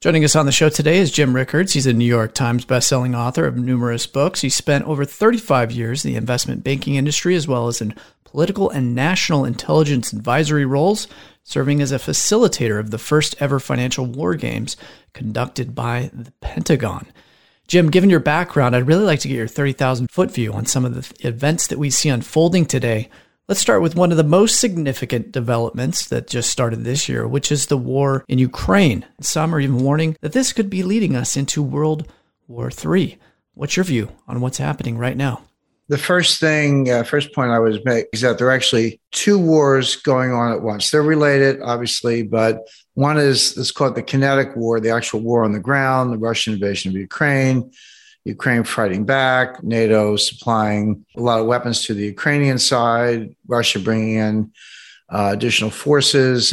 Joining us on the show today is Jim Rickards. He's a New York Times bestselling author of numerous books. He spent over 35 years in the investment banking industry, as well as in political and national intelligence advisory roles, serving as a facilitator of the first ever financial war games conducted by the Pentagon. Jim, given your background, I'd really like to get your 30,000-foot view on some of the events that we see unfolding today. Let's start with one of the most significant developments that just started this year, which is the war in Ukraine. Some are even warning that this could be leading us into World War III. What's your view on what's happening right now? The first point I would make is that there are actually two wars going on at once. They're related, obviously, but one is called the kinetic war, the actual war on the ground, the Russian invasion of Ukraine fighting back, NATO supplying a lot of weapons to the Ukrainian side, Russia bringing in additional forces,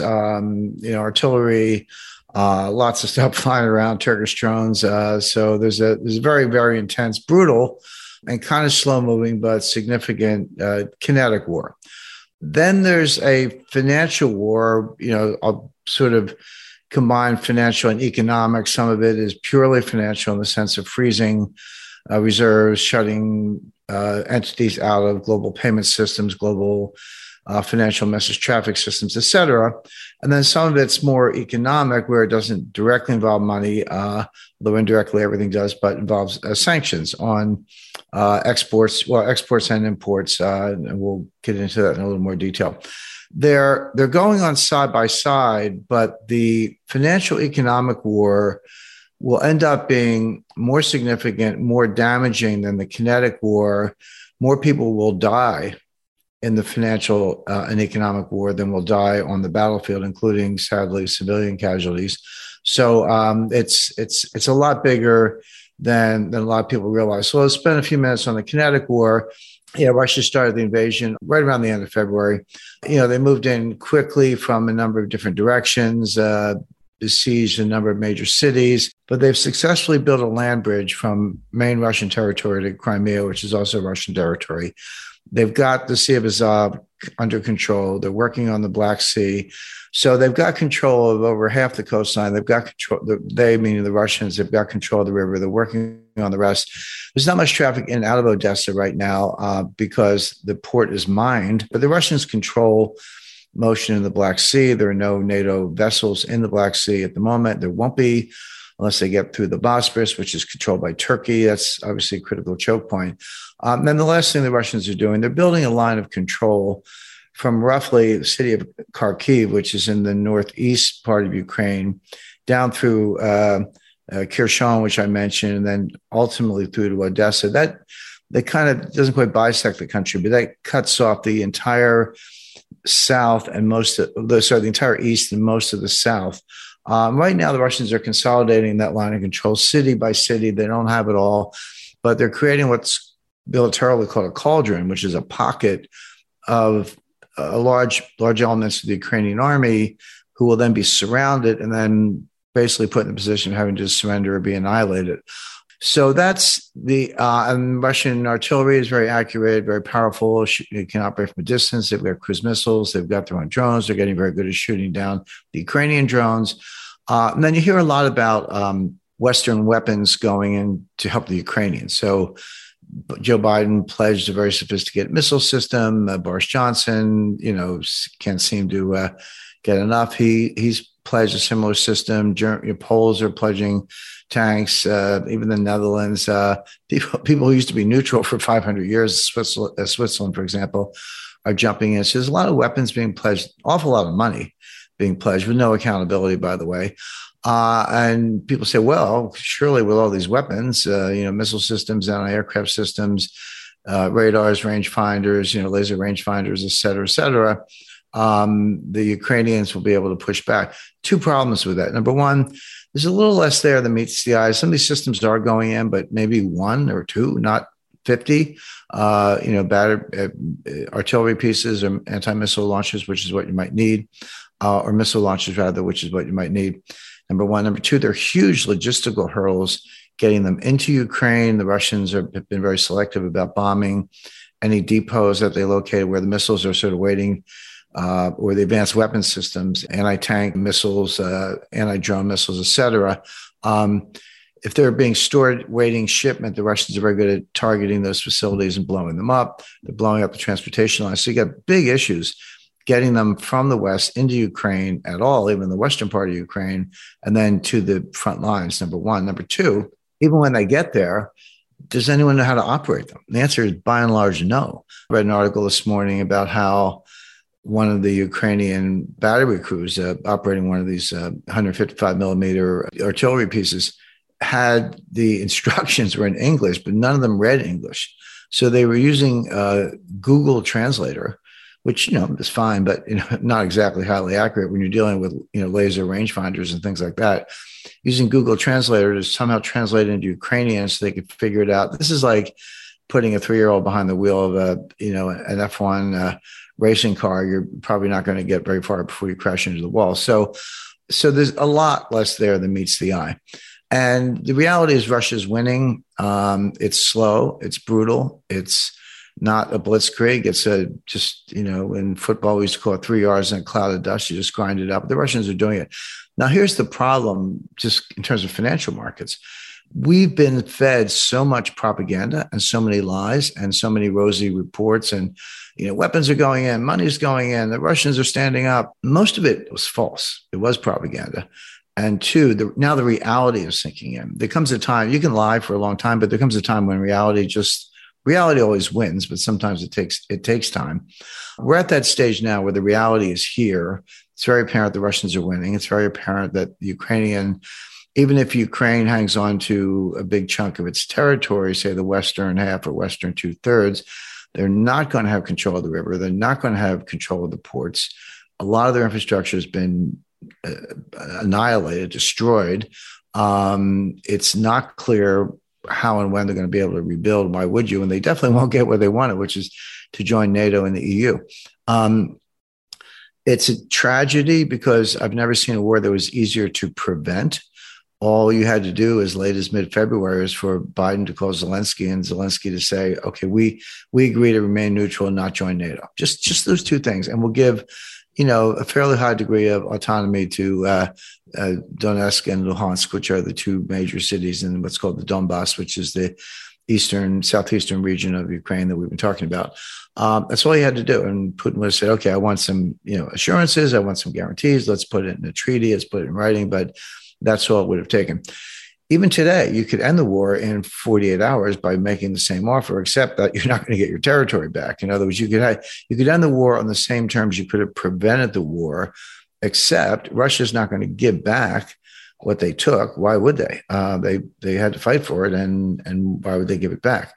artillery, lots of stuff flying around, Turkish drones. So there's a very, very intense, brutal, and kind of slow moving, but significant kinetic war. Then there's a financial war, I'll sort of combine financial and economic. Some of it is purely financial in the sense of freezing reserves, shutting entities out of global payment systems, global financial message traffic systems, et cetera. And then some of it's more economic, where it doesn't directly involve money, although indirectly everything does, but involves sanctions on exports and imports. And we'll get into that in a little more detail. They're going on side by side, but the financial economic war will end up being more significant, more damaging than the kinetic war. More people will die in the financial and economic war than will die on the battlefield, including, sadly, civilian casualties. So it's a lot bigger than a lot of people realize. So let's spend a few minutes on the kinetic war. Yeah, Russia started the invasion right around the end of February. They moved in quickly from a number of different directions, besieged a number of major cities, but they've successfully built a land bridge from main Russian territory to Crimea, which is also Russian territory. They've got the Sea of Azov under control. They're working on the Black Sea. So they've got control of over half the coastline. They've got control, they meaning the Russians, they've got control of the river. They're working on the rest. There's not much traffic in and out of Odessa right now because the port is mined, but the Russians control motion in the Black Sea. There are no NATO vessels in the Black Sea at the moment. There won't be unless they get through the Bosporus, which is controlled by Turkey. That's obviously a critical choke point. Then the last thing the Russians are doing, they're building a line of control from roughly the city of Kharkiv, which is in the northeast part of Ukraine, down through Kherson, which I mentioned, and then ultimately through to Odessa. That kind of doesn't quite bisect the country, but that cuts off the entire south and the entire east and most of the south. Right now, the Russians are consolidating that line of control city by city. They don't have it all, but they're creating what's militarily called a cauldron, which is a pocket of large elements of the Ukrainian army, who will then be surrounded and then basically put in the position of having to surrender or be annihilated. So that's and Russian artillery is very accurate, very powerful. It can operate from a distance. They've got cruise missiles. They've got their own drones. They're getting very good at shooting down the Ukrainian drones. And then you hear a lot about Western weapons going in to help the Ukrainians. So Joe Biden pledged a very sophisticated missile system. Boris Johnson, can't seem to get enough. He's pledged a similar system. Poles are pledging tanks. Even the Netherlands, people who used to be neutral for 500 years, Switzerland, for example, are jumping in. So there's a lot of weapons being pledged, awful lot of money being pledged with no accountability, by the way. And people say, well, surely with all these weapons, missile systems, anti-aircraft systems, radars, rangefinders, laser rangefinders, et cetera, the Ukrainians will be able to push back. Two problems with that. Number one, there's a little less there than meets the eye. Some of these systems are going in, but maybe one or two, not 50, battered artillery pieces or anti-missile launchers, which is what you might need, or missile launchers rather, which is what you might need. Number one. Number two, there are huge logistical hurdles getting them into Ukraine. The Russians have been very selective about bombing any depots that they located where the missiles are sort of waiting or the advanced weapons systems, anti-tank missiles, anti-drone missiles, et cetera. If they're being stored waiting shipment, the Russians are very good at targeting those facilities and blowing them up. They're blowing up the transportation lines. So you got big issues getting them from the West into Ukraine at all, even the Western part of Ukraine, and then to the front lines, number one. Number two, even when they get there, does anyone know how to operate them? And the answer is by and large, no. I read an article this morning about how one of the Ukrainian battery crews operating one of these 155 millimeter artillery pieces had the instructions were in English, but none of them read English. So they were using Google Translator, which, is fine, but, not exactly highly accurate when you're dealing with, laser rangefinders and things like that. Using Google Translator to somehow translate it into Ukrainian so they could figure it out. This is like putting a 3-year-old behind the wheel of an F1 racing car. You're probably not going to get very far before you crash into the wall. So there's a lot less there than meets the eye. And the reality is Russia's winning. It's slow. It's brutal. It's not a blitzkrieg. It's in football, we used to call it 3 yards in a cloud of dust. You just grind it up. The Russians are doing it. Now, here's the problem, just in terms of financial markets. We've been fed so much propaganda and so many lies and so many rosy reports and, weapons are going in, money's going in, the Russians are standing up. Most of it was false. It was propaganda. And two, now the reality is sinking in. There comes a time, you can lie for a long time, but there comes a time when reality always wins, but sometimes it takes time. We're at that stage now where the reality is here. It's very apparent the Russians are winning. It's very apparent that the Ukrainian, even if Ukraine hangs on to a big chunk of its territory, say the western half or western 2/3, they're not going to have control of the river. They're not going to have control of the ports. A lot of their infrastructure has been annihilated, destroyed. It's not clear how and when they're going to be able to rebuild. Why would you? And they definitely won't get what they wanted, which is to join NATO and the EU. It's a tragedy because I've never seen a war that was easier to prevent. All you had to do as late as mid-February is for Biden to call Zelensky and Zelensky to say, okay, we agree to remain neutral and not join NATO. Just those two things. And we'll give, a fairly high degree of autonomy to Donetsk and Luhansk, which are the two major cities in what's called the Donbass, which is the southeastern region of Ukraine that we've been talking about. That's all he had to do. And Putin would have said, okay, I want some, assurances. I want some guarantees. Let's put it in a treaty. Let's put it in writing. But that's all it would have taken. Even today, you could end the war in 48 hours by making the same offer, except that you're not going to get your territory back. In other words, you could end the war on the same terms you could have prevented the war, except Russia's not going to give back what they took. Why would they? They had to fight for it, and why would they give it back?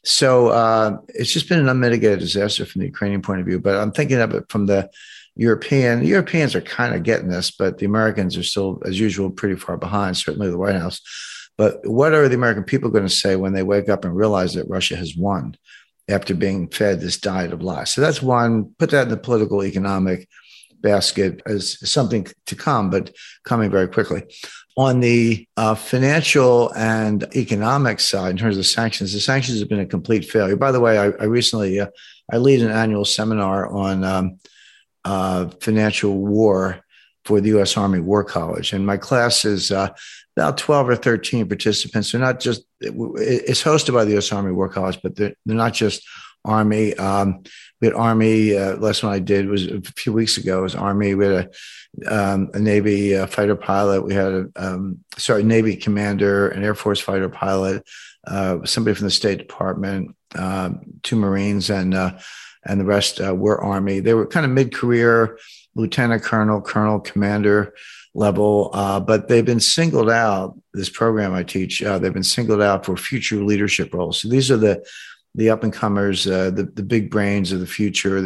So it's just been an unmitigated disaster from the Ukrainian point of view. But I'm thinking of it from the Europeans are kind of getting this, but the Americans are still, as usual, pretty far behind, certainly the White House. But what are the American people going to say when they wake up and realize that Russia has won after being fed this diet of lies? So that's one. Put that in the political, economic basket as something to come, but coming very quickly. On the financial and economic side, in terms of sanctions, the sanctions have been a complete failure. By the way, I recently I lead an annual seminar on financial war for the U.S. Army War College. And my class is about 12 or 13 participants. They're not just, it's hosted by the U.S. Army War College, but they're not just Army. We had Army, last one I did was a few weeks ago, it was Army. We had a Navy fighter pilot. We had a Navy commander, an Air Force fighter pilot, somebody from the State Department, 2 Marines, and the rest were Army. They were kind of mid-career, lieutenant colonel, commander level, but they've been singled out, this program I teach, they've been singled out for future leadership roles. So these are the up-and-comers, the big brains of the future,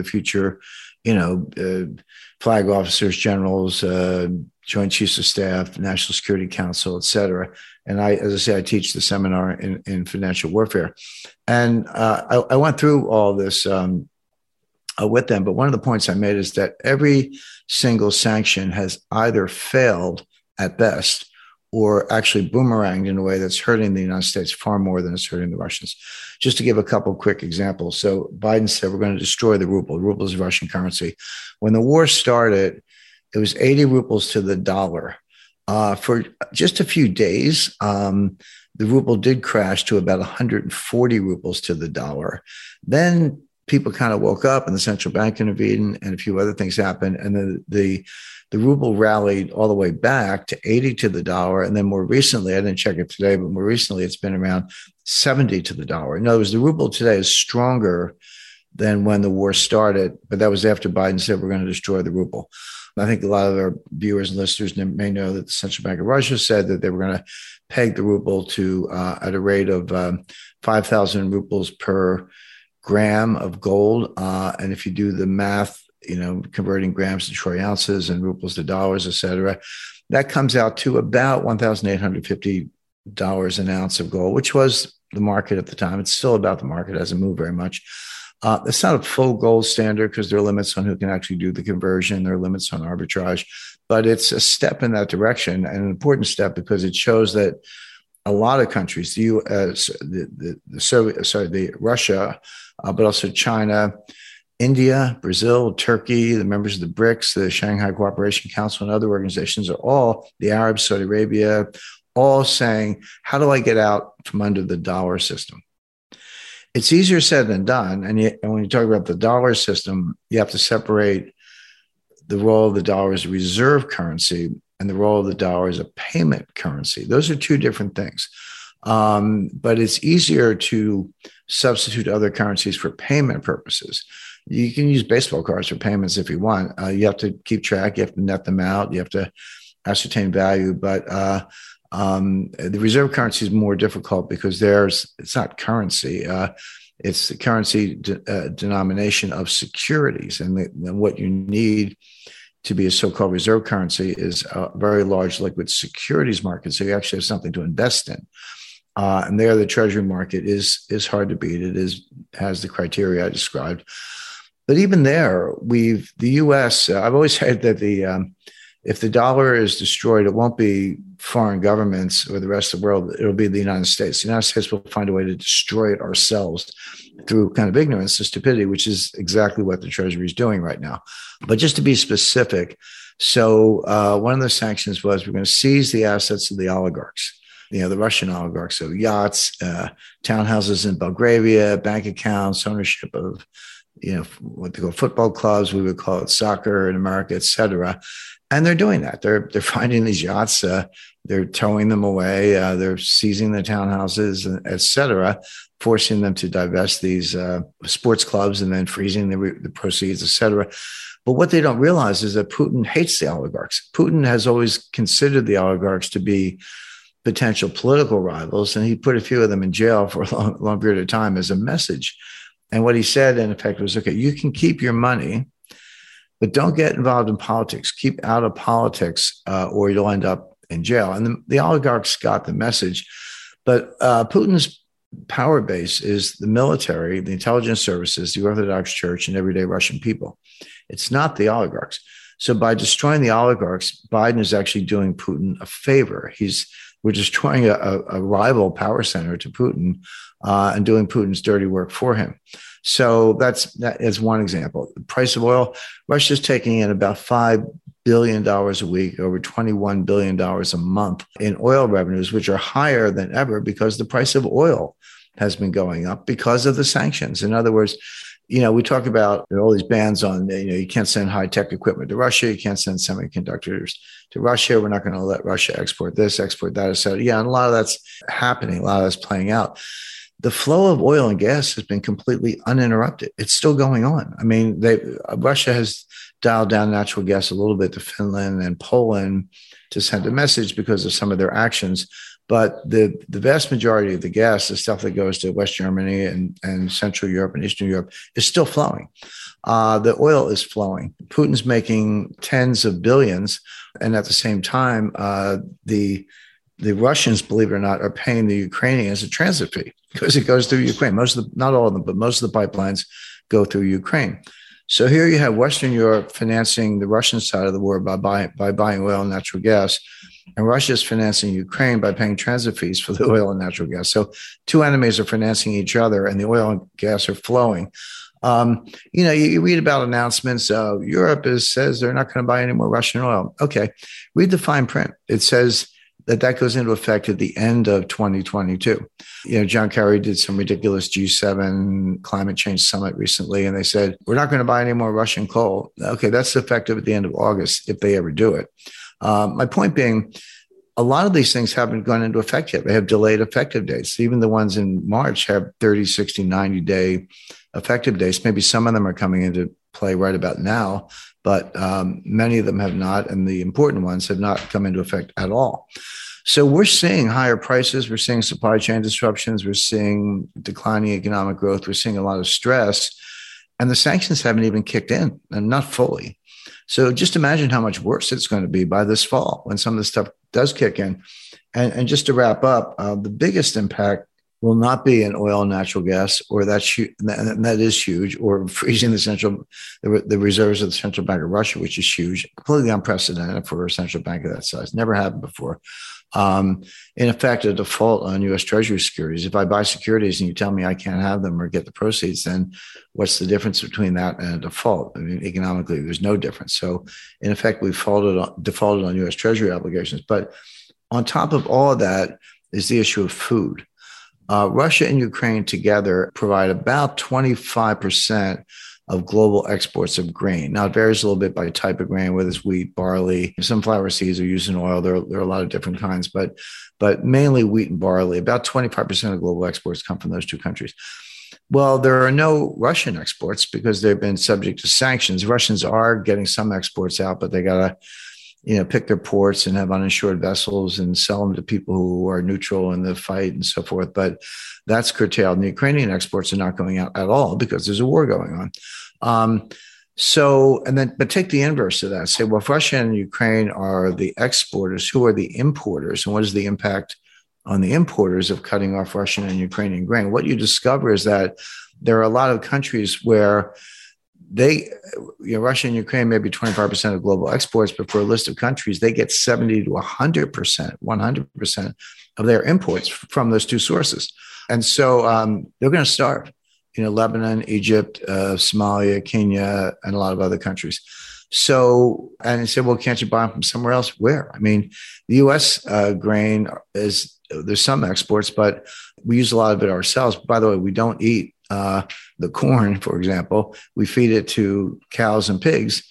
flag officers, generals, Joint Chiefs of Staff, National Security Council, et cetera. And as I say, I teach the seminar in financial warfare. And I went through all this with them. But one of the points I made is that every single sanction has either failed at best or actually boomeranged in a way that's hurting the United States far more than it's hurting the Russians. Just to give a couple of quick examples. So Biden said, we're going to destroy the ruble. The ruble is Russian currency. When the war started, it was 80 rubles to the dollar. For just a few days, the ruble did crash to about 140 rubles to the dollar. Then people kind of woke up and the central bank intervened and a few other things happened. And then the ruble rallied all the way back to 80 to the dollar. And then more recently, I didn't check it today, but more recently it's been around 70 to the dollar. In other words, the ruble today is stronger than when the war started, but that was after Biden said we're going to destroy the ruble. I think a lot of our viewers and listeners may know that the Central Bank of Russia said that they were going to peg the ruble to at a rate of 5,000 rubles per gram of gold. And if you do the math, converting grams to troy ounces and rubles to dollars, et cetera, that comes out to about $1,850 an ounce of gold, which was the market at the time. It's still about the market, hasn't moved very much. It's not a full gold standard because there are limits on who can actually do the conversion. There are limits on arbitrage, but it's a step in that direction, and an important step because it shows that a lot of countries, the U.S., Russia, but also China, India, Brazil, Turkey, the members of the BRICS, the Shanghai Cooperation Council, and other organizations are all, the Arabs, Saudi Arabia, all saying, how do I get out from under the dollar system? It's easier said than done. And when you talk about the dollar system, you have to separate the role of the dollar as a reserve currency and the role of the dollar as a payment currency. Those are two different things. But it's easier to substitute other currencies for payment purposes. You can use baseball cards for payments if you want. You have to keep track. You have to net them out. You have to ascertain value. But the reserve currency is more difficult because it's not currency. It's the currency denomination of securities. And what you need to be a so-called reserve currency is a very large liquid securities market. So you actually have something to invest in. And there, the treasury market is hard to beat. It has the criteria I described. But even there, the U.S., I've always said that if the dollar is destroyed, it won't be foreign governments or the rest of the world. It'll be the United States. The United States will find a way to destroy it ourselves through kind of ignorance and stupidity, which is exactly what the Treasury is doing right now. But just to be specific, so one of the sanctions was we're going to seize the assets of the oligarchs, the Russian oligarchs, so yachts, townhouses in Belgravia, bank accounts, ownership of, what they call football clubs. We would call it soccer in America, et cetera. And they're doing that. They're finding these yachts. They're towing them away. They're seizing the townhouses, et cetera, forcing them to divest these sports clubs and then freezing the proceeds, et cetera. But what they don't realize is that Putin hates the oligarchs. Putin has always considered the oligarchs to be potential political rivals, and he put a few of them in jail for a long period of time as a message. And what he said, in effect, was, okay, you can keep your money, but don't get involved in politics. Keep out of politics or you'll end up in jail. And the oligarchs got the message. But Putin's power base is the military, the intelligence services, the Orthodox Church, and everyday Russian people. It's not the oligarchs. So by destroying the oligarchs, Biden is actually doing Putin a favor. We're destroying a rival power center to Putin and doing Putin's dirty work for him. So that is one example. The price of oil, Russia's taking in about $5 billion a week, over $21 billion a month in oil revenues, which are higher than ever because the price of oil has been going up because of the sanctions. In other words, we talk about all these bans on, you can't send high-tech equipment to Russia. You can't send semiconductors to Russia. We're not going to let Russia export this, export that, et cetera. Yeah, and a lot of that's happening. A lot of that's playing out. The flow of oil and gas has been completely uninterrupted. It's still going on. I mean, Russia has dialed down natural gas a little bit to Finland and Poland to send a message because of some of their actions. But the vast majority of the gas, the stuff that goes to West Germany and Central Europe and Eastern Europe, is still flowing. The oil is flowing. Putin's making tens of billions. And at the same time, the Russians, believe it or not, are paying the Ukrainians a transit fee because it goes through Ukraine. Not all of them, but most of the pipelines go through Ukraine. So here you have Western Europe financing the Russian side of the war by buying oil and natural gas. and Russia is financing Ukraine by paying transit fees for the oil and natural gas. So two enemies are financing each other, and the oil and gas are flowing. You read about announcements. Europe says they're not going to buy any more Russian oil. Okay, read the fine print. It says that goes into effect at the end of 2022. John Kerry did some ridiculous G7 climate change summit recently, and they said, we're not going to buy any more Russian coal. Okay, that's effective at the end of August, if they ever do it. My point being, a lot of these things haven't gone into effect yet. They have delayed effective dates. Even the ones in March have 30, 60, 90-day effective dates. Maybe some of them are coming into play right about now, but many of them have not, and the important ones have not come into effect at all. So we're seeing higher prices. We're seeing supply chain disruptions. We're seeing declining economic growth. We're seeing a lot of stress, and the sanctions haven't even kicked in, and not fully. So just imagine how much worse it's going to be by this fall when some of this stuff does kick in. And just to wrap up, the biggest impact will not be in oil and natural gas, or that is huge, or freezing the reserves of the Central Bank of Russia, which is huge, completely unprecedented for a central bank of that size. Never happened before. In effect, a default on U.S. Treasury securities. If I buy securities and you tell me I can't have them or get the proceeds, then what's the difference between that and a default? I mean, economically, there's no difference. So, in effect, we've defaulted on U.S. Treasury obligations. But on top of all of that is the issue of food. Russia and Ukraine together provide about 25% of global exports of grain. Now, it varies a little bit by type of grain, whether it's wheat, barley, sunflower seeds are used in oil. There are a lot of different kinds, but mainly wheat and barley. About 25% of global exports come from those two countries. Well, there are no Russian exports because they've been subject to sanctions. Russians are getting some exports out, but they got to pick their ports and have uninsured vessels and sell them to people who are neutral in the fight and so forth. But that's curtailed. And the Ukrainian exports are not going out at all because there's a war going on. But take the inverse of that. Say, well, if Russia and Ukraine are the exporters, who are the importers? And what is the impact on the importers of cutting off Russian and Ukrainian grain? What you discover is that there are a lot of countries where Russia and Ukraine may be 25% of global exports, but for a list of countries, they get 70 to 100% of their imports from those two sources. And so they're going to starve, Lebanon, Egypt, Somalia, Kenya, and a lot of other countries. So, and he said, well, can't you buy them from somewhere else? Where? I mean, the U.S. Grain there's some exports, but we use a lot of it ourselves. By the way, we don't eat the corn, for example. We feed it to cows and pigs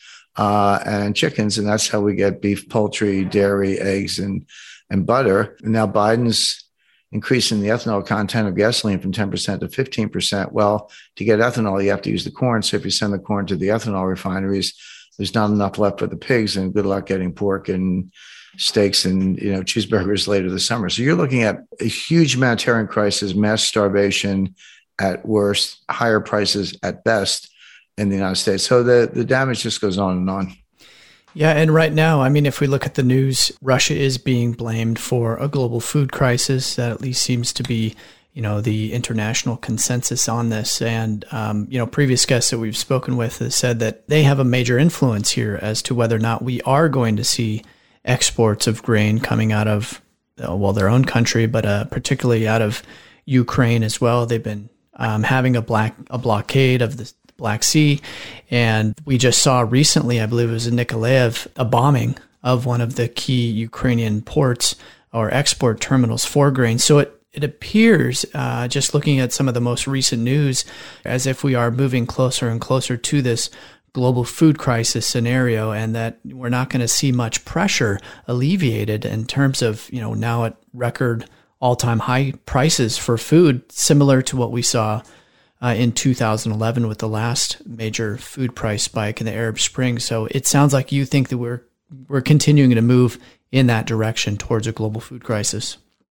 and chickens, and that's how we get beef, poultry, dairy, eggs, and butter. And now Biden's increasing the ethanol content of gasoline from 10% to 15%. Well, to get ethanol, you have to use the corn. So if you send the corn to the ethanol refineries, there's not enough left for the pigs, and good luck getting pork and steaks and cheeseburgers later this summer. So you're looking at a huge humanitarian crisis, mass starvation at worst, higher prices at best in the United States. So the damage just goes on and on. Yeah, and right now, I mean, if we look at the news, Russia is being blamed for a global food crisis. That at least seems to be, the international consensus on this. And, previous guests that we've spoken with have said that they have a major influence here as to whether or not we are going to see exports of grain coming out of, their own country, but particularly out of Ukraine as well. They've been having a blockade of the Black Sea. And we just saw recently, I believe it was in Nikolaev, a bombing of one of the key Ukrainian ports or export terminals for grain. So it appears, just looking at some of the most recent news, as if we are moving closer and closer to this global food crisis scenario, and that we're not going to see much pressure alleviated in terms of, now at record all-time high prices for food, similar to what we saw in 2011 with the last major food price spike in the Arab Spring. So it sounds like you think that we're continuing to move in that direction towards a global food crisis.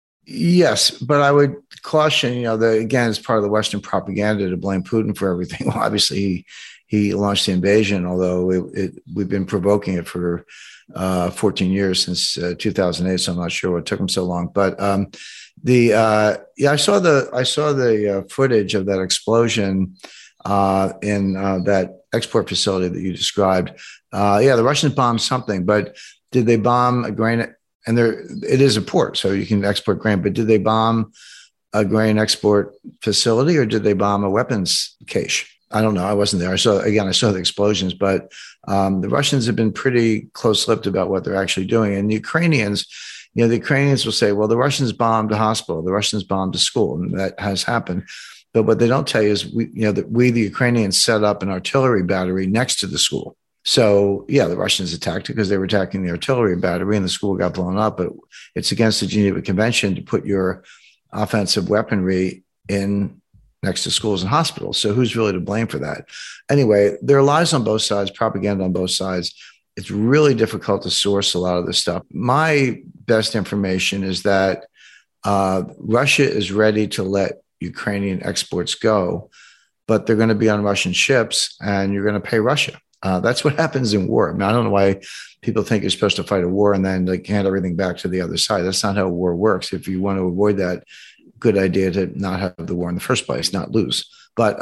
Yes, but I would caution, again, it's part of the Western propaganda to blame Putin for everything. Well, obviously, he launched the invasion, although we've been provoking it for 14 years, since 2008. So I'm not sure what took him so long. But I saw the footage of that explosion in that export facility that you described. The Russians bombed something, but did they bomb a grain and it is a port, so you can export grain. But did they bomb a grain export facility, or did they bomb a weapons cache? I don't know. I wasn't there. I saw the explosions, but the Russians have been pretty close-lipped about what they're actually doing. And the Ukrainians will say, well, the Russians bombed a hospital, the Russians bombed a school, and that has happened. But what they don't tell you is the Ukrainians set up an artillery battery next to the school. So, yeah, the Russians attacked it because they were attacking the artillery battery, and the school got blown up. But it's against the Geneva Convention to put your offensive weaponry in next to schools and hospitals. So who's really to blame for that? Anyway, there are lies on both sides, propaganda on both sides. It's really difficult to source a lot of this stuff. My best information is that Russia is ready to let Ukrainian exports go, but they're going to be on Russian ships, and you're going to pay Russia. That's what happens in war. I mean, I don't know why people think you're supposed to fight a war and then hand everything back to the other side. That's not how war works. If you want to avoid that, good idea to not have the war in the first place, not lose. But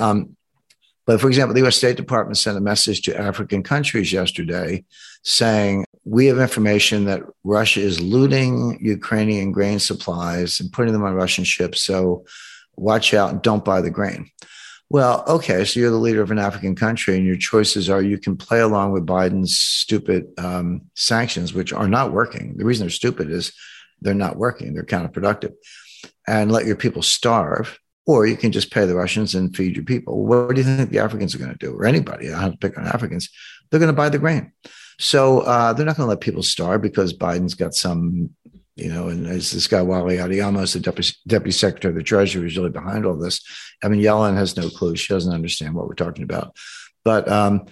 for example, the U.S. State Department sent a message to African countries yesterday saying, we have information that Russia is looting Ukrainian grain supplies and putting them on Russian ships. So watch out and don't buy the grain. Well, okay, so you're the leader of an African country, and your choices are you can play along with Biden's stupid sanctions, which are not working. The reason they're stupid is they're not working. They're counterproductive. And let your people starve, or you can just pay the Russians and feed your people. What do you think the Africans are going to do, or anybody? I don't have to pick on Africans. They're going to buy the grain. So they're not going to let people starve because Biden's got some, and as this guy, Wally Adeyemo, is the deputy secretary of the Treasury, who's really behind all this. I mean, Yellen has no clue. She doesn't understand what we're talking about. But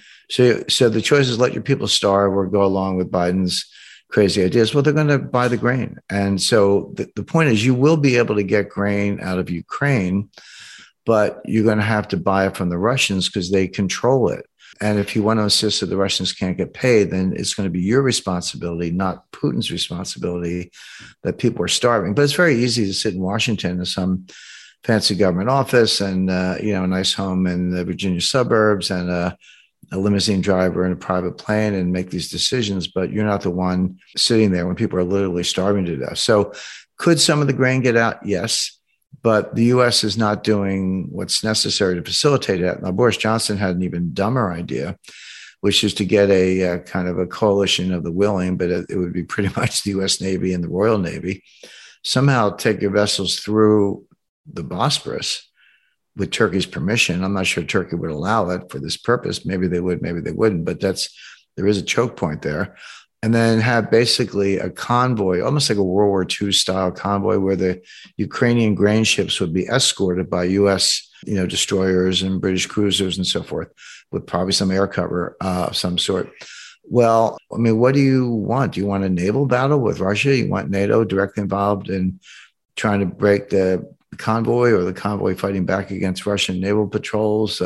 so the choice is let your people starve or go along with Biden's crazy ideas. Well, they're going to buy the grain. And so the point is you will be able to get grain out of Ukraine, but you're going to have to buy it from the Russians because they control it. And if you want to insist that the Russians can't get paid, then it's going to be your responsibility, not Putin's responsibility, that people are starving. But it's very easy to sit in Washington in some fancy government office and, a nice home in the Virginia suburbs and a limousine driver in a private plane and make these decisions, but you're not the one sitting there when people are literally starving to death. So could some of the grain get out? Yes. But the U.S. is not doing what's necessary to facilitate it. Now, Boris Johnson had an even dumber idea, which is to get a kind of a coalition of the willing, but it would be pretty much the U.S. Navy and the Royal Navy, somehow take your vessels through the Bosporus with Turkey's permission. I'm not sure Turkey would allow it for this purpose. Maybe they would, maybe they wouldn't, but there is a choke point there. And then have basically a convoy, almost like a World War II style convoy, where the Ukrainian grain ships would be escorted by U.S. destroyers and British cruisers and so forth, with probably some air cover of some sort. Well, I mean, what do you want? Do you want a naval battle with Russia? You want NATO directly involved in trying to break the convoy, or the convoy fighting back against Russian naval patrols?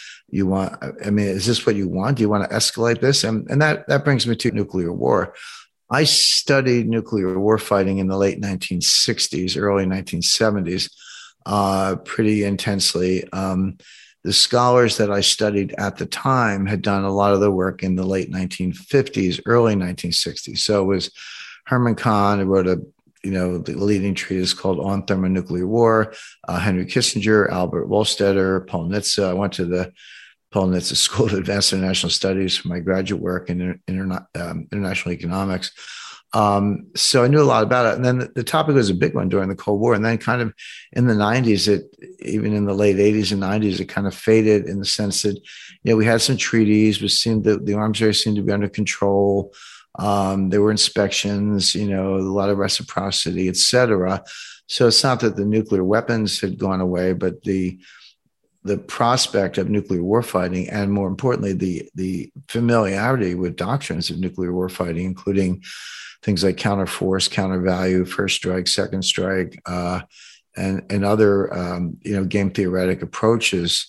Is this what you want? Do you want to escalate this? And that brings me to nuclear war. I studied nuclear war fighting in the late 1960s, early 1970s, pretty intensely. The scholars that I studied at the time had done a lot of the work in the late 1950s, early 1960s. So it was Herman Kahn, who wrote the leading treatise called On Thermonuclear War, Henry Kissinger, Albert Wohlstetter, Paul Nitze. I went to the Paul Nitze School of Advanced International Studies for my graduate work in international economics. So I knew a lot about it. And then the topic was a big one during the Cold War. And then kind of in the 90s, even in the late 80s and 90s, it kind of faded in the sense that, we had some treaties, the arms race seemed to be under control. There were inspections, a lot of reciprocity, et cetera. So it's not that the nuclear weapons had gone away, but the prospect of nuclear warfighting, and more importantly, the familiarity with doctrines of nuclear warfighting, including things like counterforce, countervalue, first strike, second strike, and other game theoretic approaches.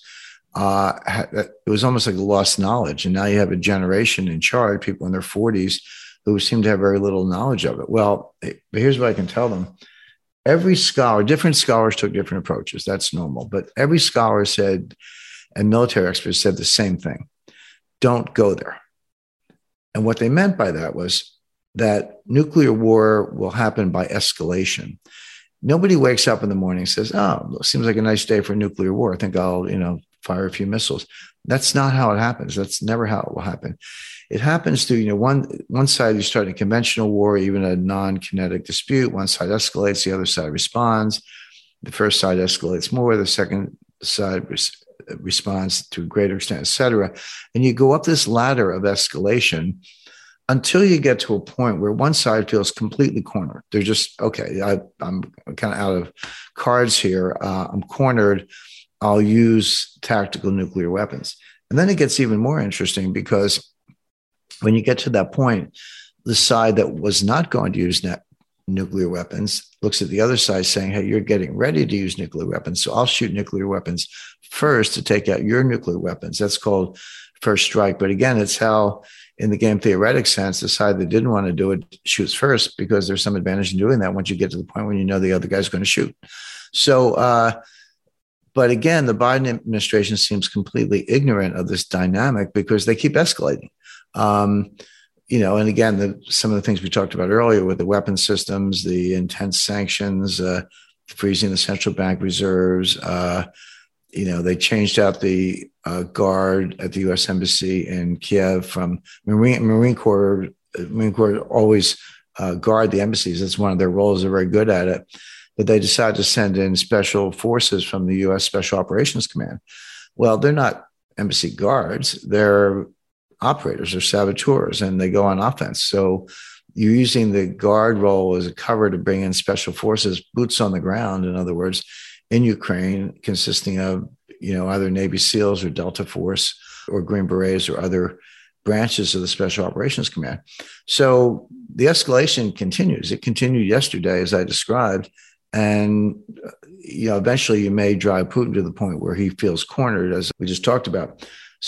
It was almost like a lost knowledge. And now you have a generation in charge, people in their 40s, who seem to have very little knowledge of it. Well, here's what I can tell them. Every scholar, different scholars took different approaches. That's normal. But every scholar said, and military experts said the same thing: don't go there. And what they meant by that was, that nuclear war will happen by escalation. Nobody wakes up in the morning and says, oh, seems like a nice day for nuclear war. I think I'll, fire a few missiles. That's not how it happens. That's never how it will happen. It happens through, one side you start a conventional war, even a non-kinetic dispute. One side escalates, the other side responds. The first side escalates more, the second side responds to a greater extent, et cetera. And you go up this ladder of escalation until you get to a point where one side feels completely cornered. They're just, okay, I'm kind of out of cards here. I'm cornered. I'll use tactical nuclear weapons. And then it gets even more interesting because when you get to that point, the side that was not going to use nuclear weapons looks at the other side saying, hey, you're getting ready to use nuclear weapons. So I'll shoot nuclear weapons first to take out your nuclear weapons. That's called first strike. But again, it's how, in the game theoretic sense, the side that didn't want to do it shoots first because there's some advantage in doing that once you get to the point when you know the other guy's going to shoot. So, but again, the Biden administration seems completely ignorant of this dynamic because they keep escalating. And again, some of the things we talked about earlier with the weapon systems, the intense sanctions, freezing the central bank reserves. They changed out the guard at the U.S. Embassy in Kiev from Marine Corps. Marine Corps always guard the embassies. That's one of their roles. They're very good at it. But they decided to send in special forces from the U.S. Special Operations Command. Well, they're not embassy guards. They're operators or saboteurs, and they go on offense. So you're using the guard role as a cover to bring in special forces, boots on the ground, in other words, in Ukraine, consisting of, either Navy SEALs or Delta Force or Green Berets or other branches of the Special Operations Command. So the escalation continues. It continued yesterday, as I described. And, eventually you may drive Putin to the point where he feels cornered, as we just talked about.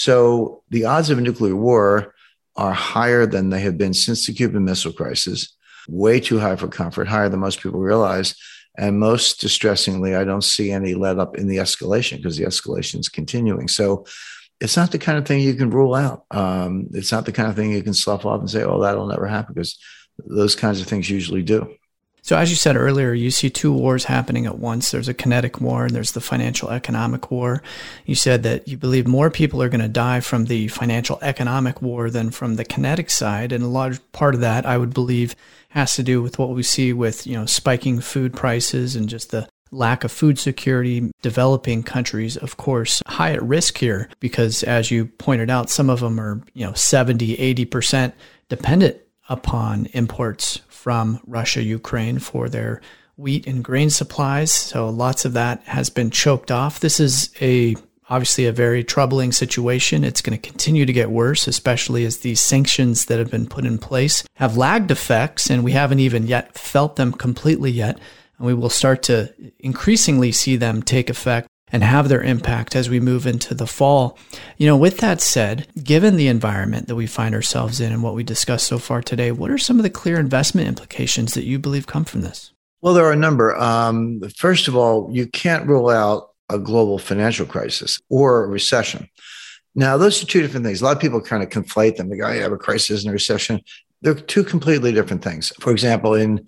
So the odds of a nuclear war are higher than they have been since the Cuban Missile Crisis, way too high for comfort, higher than most people realize. And most distressingly, I don't see any let up in the escalation because the escalation is continuing. So it's not the kind of thing you can rule out. It's not the kind of thing you can slough off and say, oh, that'll never happen, because those kinds of things usually do. So as you said earlier, you see two wars happening at once. There's a kinetic war and there's the financial economic war. You said that you believe more people are going to die from the financial economic war than from the kinetic side. And a large part of that, I would believe, has to do with what we see with, spiking food prices and just the lack of food security. Developing countries, of course, high at risk here because, as you pointed out, some of them are, 70, 80% dependent upon imports from Russia, Ukraine for their wheat and grain supplies. So lots of that has been choked off. This is obviously a very troubling situation. It's going to continue to get worse, especially as these sanctions that have been put in place have lagged effects, and we haven't even yet felt them completely yet. And we will start to increasingly see them take effect and have their impact as we move into the fall. With that said, given the environment that we find ourselves in and what we discussed so far today, what are some of the clear investment implications that you believe come from this? Well, there are a number. First of all, you can't rule out a global financial crisis or a recession. Now, those are two different things. A lot of people kind of conflate them. They go, I have a crisis and a recession. They're two completely different things. For example, in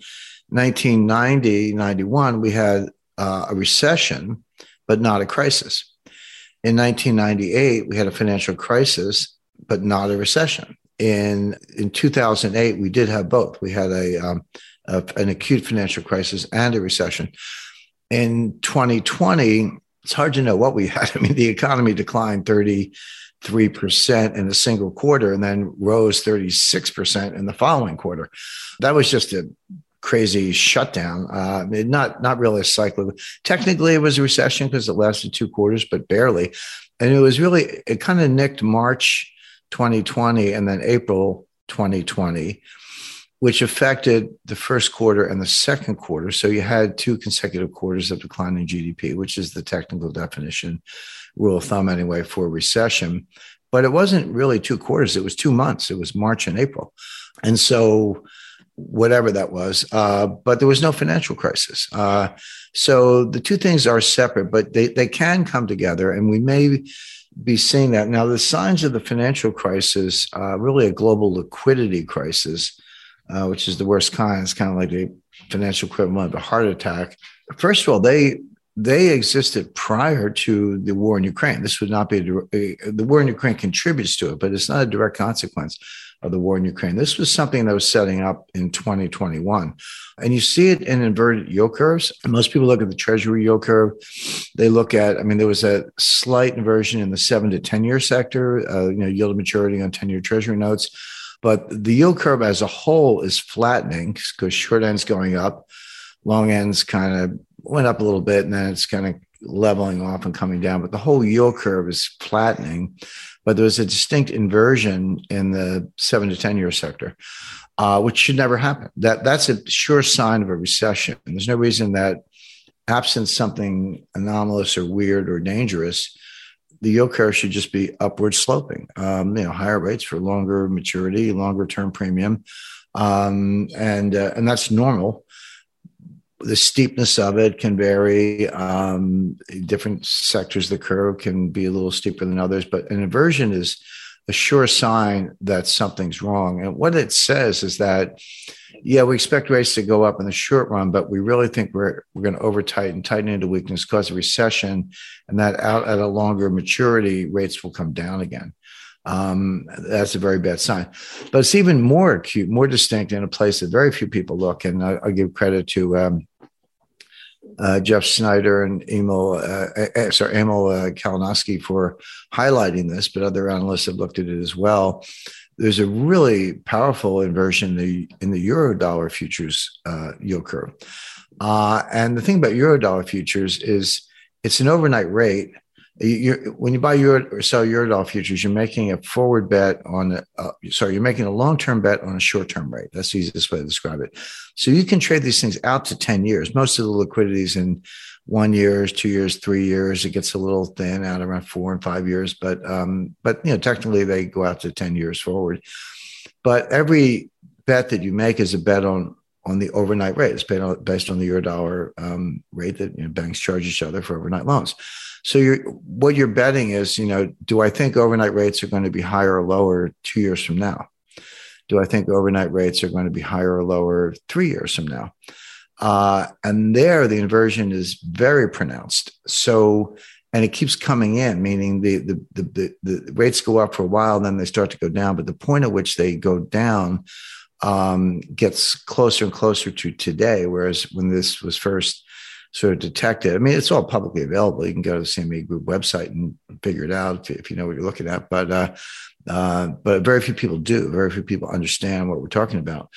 1990, 91, we had a recession, but not a crisis. In 1998, we had a financial crisis, but not a recession. In 2008, we did have both. We had an acute financial crisis and a recession. In 2020, it's hard to know what we had. I mean, the economy declined 33% in a single quarter and then rose 36% in the following quarter. That was just a crazy shutdown. Not really a cycle. Technically, it was a recession because it lasted 2 quarters, but barely. And it kind of nicked March 2020 and then April 2020, which affected the first quarter and the second quarter. So you had 2 consecutive quarters of declining GDP, which is the technical definition, rule of thumb anyway, for recession. But it wasn't really 2 quarters. It was 2 months. It was March and April. And so whatever that was, but there was no financial crisis. So the two things are separate, but they can come together, and we may be seeing that. Now, the signs of the financial crisis, really a global liquidity crisis, which is the worst kind. It's kind of like the financial equivalent of a heart attack. First of all, they existed prior to the war in Ukraine. This would not be the war in Ukraine contributes to it, but it's not a direct consequence of the war in Ukraine. This was something that was setting up in 2021. And you see it in inverted yield curves. And most people look at the Treasury yield curve. They look at, there was a slight inversion in the 7 to 10 year sector, yield to maturity on 10-year Treasury notes. But the yield curve as a whole is flattening because short end's going up, long end's kind of went up a little bit, and then it's kind of leveling off and coming down. But the whole yield curve is flattening. But there was a distinct inversion in the 7 to 10 year sector, which should never happen. That's a sure sign of a recession. And there's no reason that, absent something anomalous or weird or dangerous, the yield curve should just be upward sloping. Higher rates for longer maturity, longer term premium, and that's normal. The steepness of it can vary. Different sectors of the curve can be a little steeper than others, but an inversion is a sure sign that something's wrong. And what it says is that, we expect rates to go up in the short run, but we really think we're going to tighten into weakness, cause a recession, and that out at a longer maturity, rates will come down again. That's a very bad sign. But it's even more acute, more distinct in a place that very few people look. And I give credit to Jeff Snyder and Emil Kalinowski for highlighting this, but other analysts have looked at it as well. There's a really powerful inversion in the Euro-dollar futures yield curve. And the thing about Euro-dollar futures is it's an overnight rate. When you buy euro or sell Eurodollar futures, you're making a forward bet you're making a long-term bet on a short-term rate. That's the easiest way to describe it. So you can trade these things out to 10 years. Most of the liquidity is in 1 year, 2 years, 3 years. It gets a little thin out around 4 and 5 years, but technically they go out to 10 years forward. But every bet that you make is a bet on the overnight rate. It's based on the Eurodollar rate that banks charge each other for overnight loans. So what you're betting is, do I think overnight rates are going to be higher or lower 2 years from now? Do I think overnight rates are going to be higher or lower 3 years from now? And there, the inversion is very pronounced. So, and it keeps coming in, meaning the rates go up for a while, then they start to go down. But the point at which they go down gets closer and closer to today. Whereas when this was first sort of detected, it's all publicly available. You can go to the CME Group website and figure it out if you know what you're looking at. But very few people do. Very few people understand what we're talking about.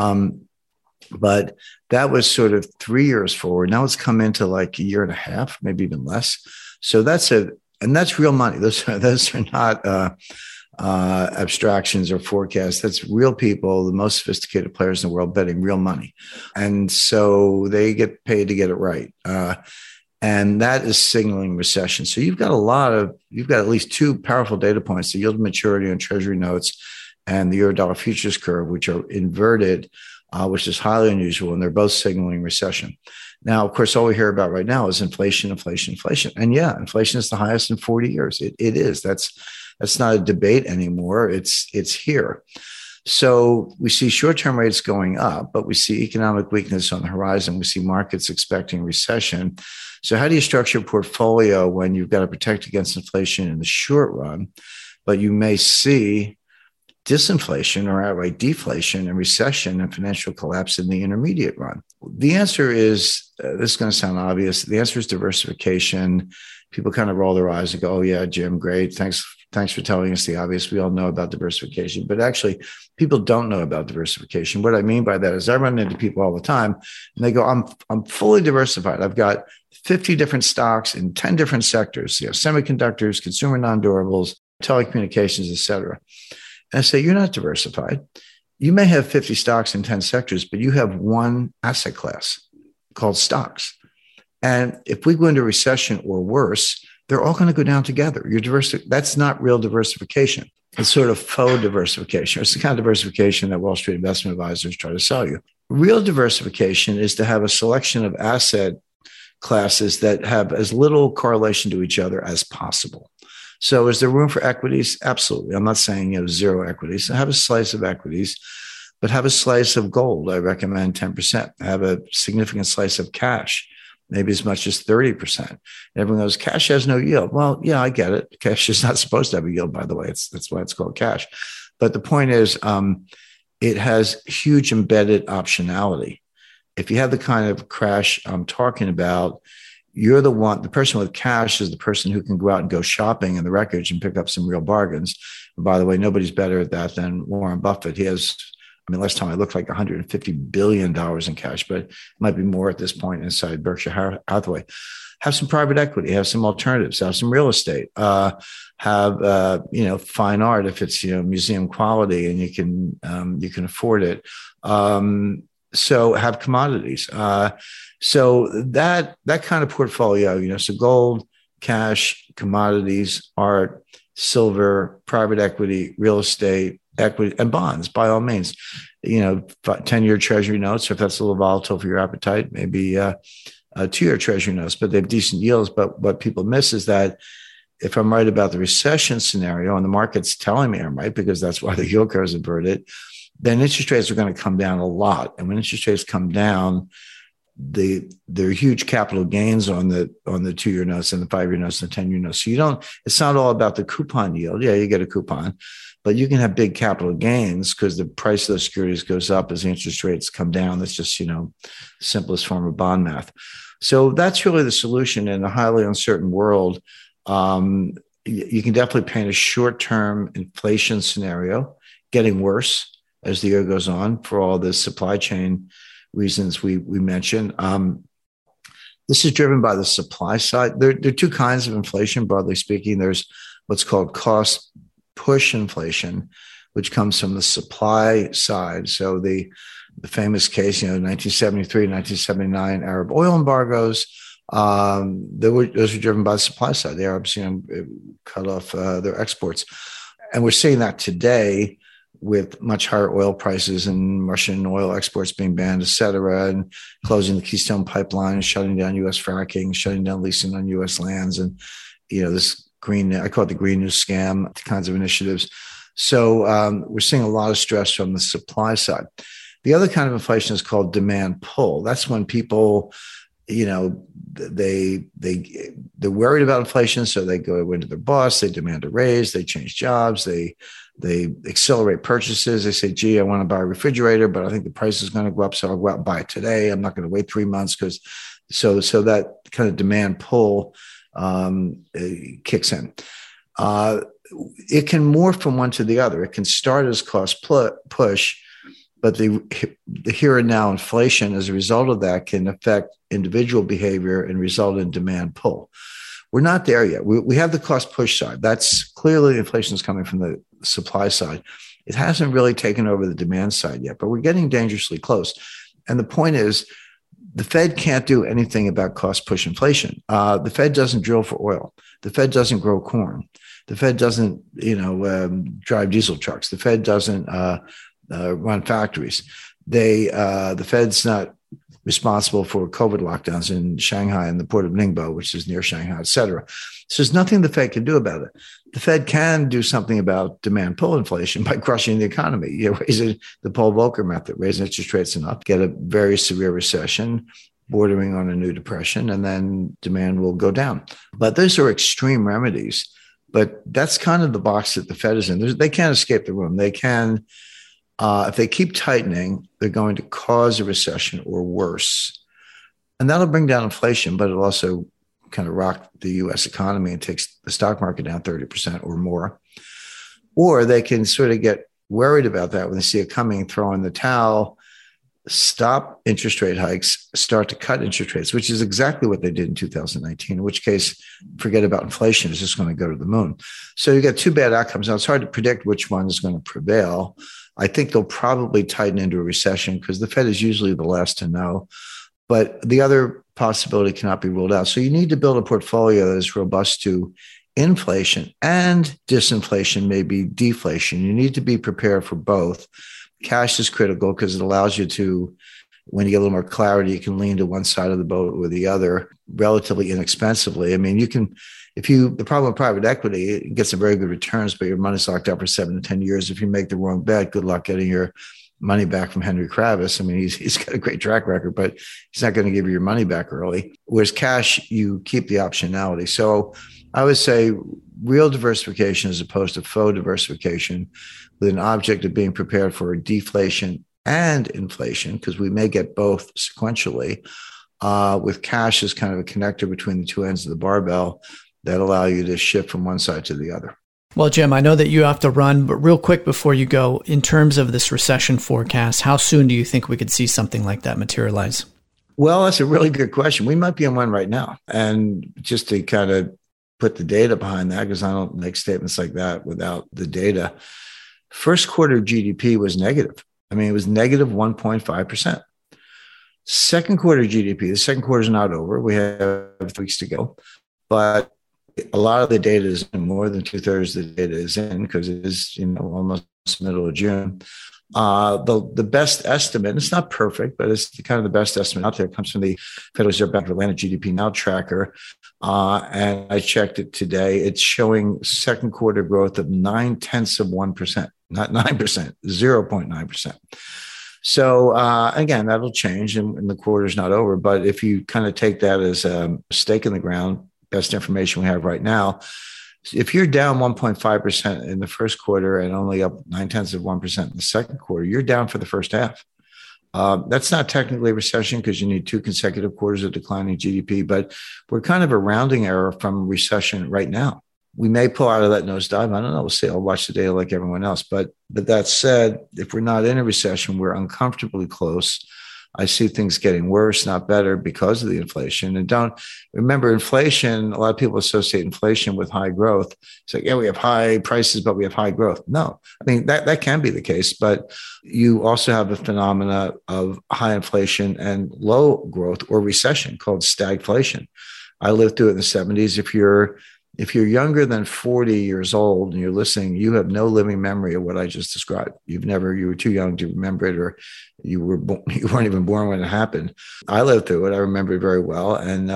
But that was sort of 3 years forward. Now it's come into like a year and a half, maybe even less. So that's real money. Those are not abstractions or forecasts. That's real people, the most sophisticated players in the world, betting real money. And so they get paid to get it right. And that is signaling recession. So you've got at least two powerful data points, the yield to maturity on Treasury notes and the Eurodollar futures curve, which are inverted, which is highly unusual. And they're both signaling recession. Now, of course, all we hear about right now is inflation. And inflation is the highest in 40 years. It is. That's not a debate anymore. It's here. So we see short-term rates going up, but we see economic weakness on the horizon. We see markets expecting recession. So how do you structure a portfolio when you've got to protect against inflation in the short run, but you may see disinflation or outright deflation and recession and financial collapse in the intermediate run? The answer is, this is going to sound obvious, the answer is diversification. People kind of roll their eyes and go, oh yeah, Jim, great. Thanks for telling us the obvious. We all know about diversification, but actually people don't know about diversification. What I mean by that is I run into people all the time and they go, I'm fully diversified. I've got 50 different stocks in 10 different sectors, semiconductors, consumer non-durables, telecommunications, et cetera. And I say, you're not diversified. You may have 50 stocks in 10 sectors, but you have one asset class called stocks. And if we go into recession or worse, they're all going to go down together. That's not real diversification. It's sort of faux diversification. It's the kind of diversification that Wall Street investment advisors try to sell you. Real diversification is to have a selection of asset classes that have as little correlation to each other as possible. So is there room for equities? Absolutely. I'm not saying zero equities. So have a slice of equities, but have a slice of gold. I recommend 10%. Have a significant slice of cash, maybe as much as 30%. And everyone goes, cash has no yield. Well, yeah, I get it. Cash is not supposed to have a yield, by the way. That's why it's called cash. But the point is, it has huge embedded optionality. If you have the kind of crash I'm talking about, you're the person with cash is the person who can go out and go shopping in the wreckage and pick up some real bargains. And by the way, nobody's better at that than Warren Buffett. He has, last time I looked, like $150 billion in cash, but it might be more at this point inside Berkshire Hathaway. Have some private equity, have some alternatives, have some real estate, have fine art if it's museum quality and you can afford it. So have commodities. So that kind of portfolio, so gold, cash, commodities, art, silver, private equity, real estate, equity, and bonds, by all means. 10-year treasury notes, if that's a little volatile for your appetite, maybe 2-year treasury notes, but they have decent yields. But what people miss is that if I'm right about the recession scenario, and the market's telling me I'm right because that's why the yield curve is inverted, then interest rates are going to come down a lot. And when interest rates come down, there are huge capital gains on the 2-year notes and the 5-year notes and the 10-year notes. So it's not all about the coupon yield. Yeah, you get a coupon, but you can have big capital gains because the price of those securities goes up as the interest rates come down. That's just, the simplest form of bond math. So that's really the solution in a highly uncertain world. You can definitely paint a short-term inflation scenario getting worse as the year goes on for all the supply chain reasons we mentioned. This is driven by the supply side. There are two kinds of inflation, broadly speaking. There's what's called cost push inflation, which comes from the supply side. So the famous case, 1973, 1979 Arab oil embargoes, those were driven by the supply side. The Arabs, cut off their exports. And we're seeing that today with much higher oil prices and Russian oil exports being banned, et cetera, and closing the Keystone Pipeline, shutting down U.S. fracking, shutting down leasing on U.S. lands, and, this green, I call it the Green New Scam kinds of initiatives. So we're seeing a lot of stress from the supply side. The other kind of inflation is called demand pull. That's when people, they're worried about inflation, so they go into their boss, they demand a raise, they change jobs, they accelerate purchases. They say, gee, I want to buy a refrigerator, but I think the price is going to go up, so I'll go out and buy it today. I'm not going to wait 3 months so that kind of demand pull kicks in. It can morph from one to the other. It can start as cost push, but the here and now inflation as a result of that can affect individual behavior and result in demand pull. We're not there yet. We have the cost push side. That's clearly inflation is coming from the supply side. It hasn't really taken over the demand side yet, but we're getting dangerously close. And the point is, the Fed can't do anything about cost push inflation. The Fed doesn't drill for oil. The Fed doesn't grow corn. The Fed doesn't, drive diesel trucks. The Fed doesn't run factories. The Fed's not responsible for COVID lockdowns in Shanghai and the port of Ningbo, which is near Shanghai, et cetera. So there's nothing the Fed can do about it. The Fed can do something about demand pull inflation by crushing the economy, raising the Paul Volcker method, raising interest rates enough, get a very severe recession, bordering on a new depression, and then demand will go down. But those are extreme remedies. But that's kind of the box that the Fed is in. They can't escape the room. They can. If they keep tightening, they're going to cause a recession or worse. And that'll bring down inflation, but it'll also kind of rock the U.S. economy and takes the stock market down 30% or more. Or they can sort of get worried about that when they see it coming, throw in the towel, stop interest rate hikes, start to cut interest rates, which is exactly what they did in 2019, in which case, forget about inflation. It's just going to go to the moon. So you get two bad outcomes. Now, it's hard to predict which one is going to prevail. I think they'll probably tighten into a recession because the Fed is usually the last to know. But the other possibility cannot be ruled out. So you need to build a portfolio that is robust to inflation and disinflation, maybe deflation. You need to be prepared for both. Cash is critical because it allows you to, when you get a little more clarity, you can lean to one side of the boat or the other relatively inexpensively. I mean, the problem with private equity, it gets some very good returns, but your money's locked up for 7 to 10 years. If you make the wrong bet, good luck getting your money back from Henry Kravis. I mean, he's got a great track record, but he's not going to give you your money back early. Whereas cash, you keep the optionality. So I would say real diversification as opposed to faux diversification, with an object of being prepared for deflation and inflation, because we may get both sequentially, with cash as kind of a connector between the two ends of the barbell that allow you to shift from one side to the other. Well, Jim, I know that you have to run, but real quick before you go, in terms of this recession forecast, how soon do you think we could see something like that materialize? Well, that's a really good question. We might be in one right now. And just to kind of put the data behind that, because I don't make statements like that without the data, first quarter GDP was negative. I mean, it was negative 1.5%. Second quarter GDP, the second quarter is not over. We have 3 weeks to go. But a lot of the data is in, more than 2/3 of the data is in, because it is, almost middle of June. The best estimate, it's not perfect, but it's kind of the best estimate out there, comes from the Federal Reserve Bank of Atlanta GDP Now tracker. And I checked it today. It's showing second quarter growth of 0.9%, not 9%, 0.9%. So again, that'll change and the quarter's not over. But if you kind of take that as a stake in the ground, best information we have right now, if you're down 1.5% in the first quarter and only up 0.9% in the second quarter, you're down for the first half. That's not technically a recession because you need 2 consecutive quarters of declining GDP, but we're kind of a rounding error from recession right now. We may pull out of that nosedive. I don't know. We'll see. I'll watch the data like everyone else. But that said, if we're not in a recession, we're uncomfortably close. I see things getting worse, not better, because of the inflation. And don't remember, inflation, a lot of people associate inflation with high growth. It's like, yeah, we have high prices, but we have high growth. No, I mean, that can be the case, but you also have a phenomena of high inflation and low growth or recession called stagflation. I lived through it in the 70s. If you're younger than 40 years old and you're listening, you have no living memory of what I just described. You were too young to remember it, or you weren't even born when it happened. I lived through it. I remember it very well. And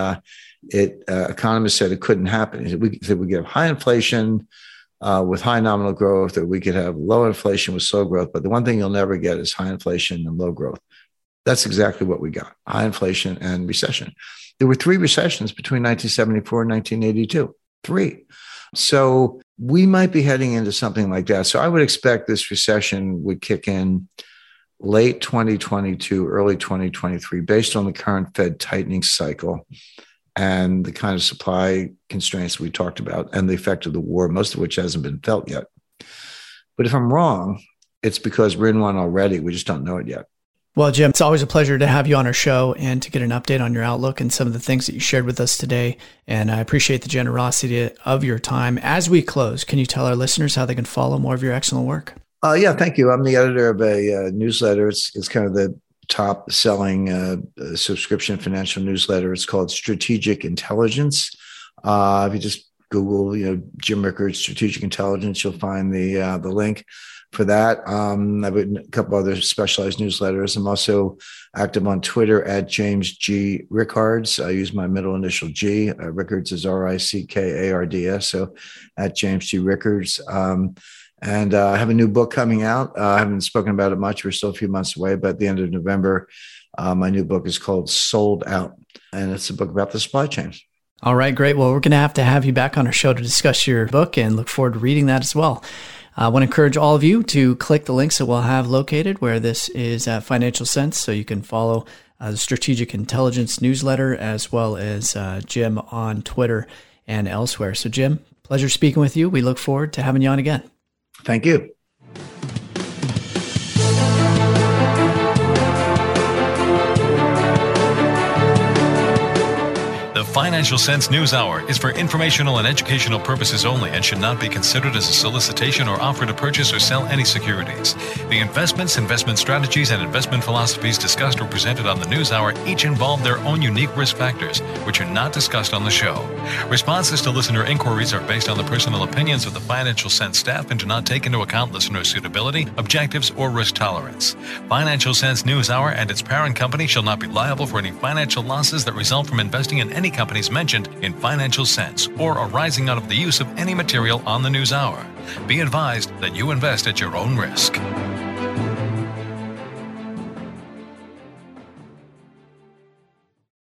economists said it couldn't happen. We could have high inflation with high nominal growth, or we could have low inflation with slow growth. But the one thing you'll never get is high inflation and low growth. That's exactly what we got: high inflation and recession. There were 3 recessions between 1974 and 1982. 3. So we might be heading into something like that. So I would expect this recession would kick in late 2022, early 2023, based on the current Fed tightening cycle and the kind of supply constraints we talked about and the effect of the war, most of which hasn't been felt yet. But if I'm wrong, it's because we're in one already. We just don't know it yet. Well, Jim, it's always a pleasure to have you on our show and to get an update on your outlook and some of the things that you shared with us today. And I appreciate the generosity of your time. As we close, can you tell our listeners how they can follow more of your excellent work? Yeah, thank you. I'm the editor of a newsletter. It's kind of the top selling subscription financial newsletter. It's called Strategic Intelligence. If you just Google, Jim Rickards, Strategic Intelligence, you'll find the link for that. I've written a couple other specialized newsletters. I'm also active on Twitter at James G. Rickards. I use my middle initial G. Rickards is Rickards. So at James G. Rickards. And I have a new book coming out. I haven't spoken about it much. We're still a few months away, but at the end of November, my new book is called Sold Out. And it's a book about the supply chain. All right, great. Well, we're going to have you back on our show to discuss your book and look forward to reading that as well. I want to encourage all of you to click the links that we'll have located where this is at Financial Sense, so you can follow the Strategic Intelligence newsletter as well as Jim on Twitter and elsewhere. So, Jim, pleasure speaking with you. We look forward to having you on again. Thank you. Financial Sense News Hour is for informational and educational purposes only and should not be considered as a solicitation or offer to purchase or sell any securities. The investments, investment strategies, and investment philosophies discussed or presented on the News Hour each involve their own unique risk factors, which are not discussed on the show. Responses to listener inquiries are based on the personal opinions of the Financial Sense staff and do not take into account listener suitability, objectives, or risk tolerance. Financial Sense News Hour and its parent company shall not be liable for any financial losses that result from investing in any companies mentioned in Financial Sense or arising out of the use of any material on the News Hour. Be advised that you invest at your own risk.